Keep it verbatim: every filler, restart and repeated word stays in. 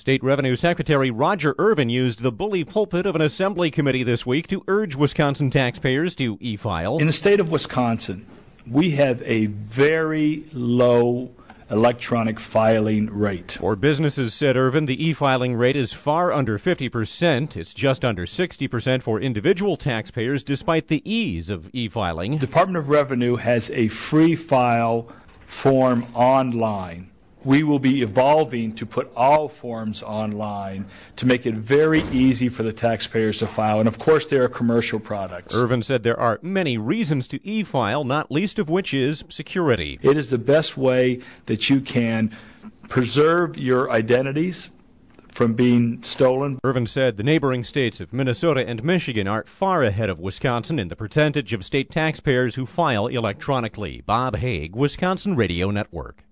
State Revenue Secretary Roger Ervin used the bully pulpit of an assembly committee this week to urge Wisconsin taxpayers to e-file. In the state of Wisconsin, we have a very low electronic filing rate. For businesses, said Ervin, the e-filing rate is far under fifty percent. It's just under sixty percent for individual taxpayers, despite the ease of e-filing. The Department of Revenue has a free file form online. We will be evolving to put all forms online to make it very easy for the taxpayers to file. And, of course, there are commercial products. Ervin said there are many reasons to e-file, not least of which is security. It is the best way that you can preserve your identities from being stolen. Ervin said the neighboring states of Minnesota and Michigan are far ahead of Wisconsin in the percentage of state taxpayers who file electronically. Bob Haig, Wisconsin Radio Network.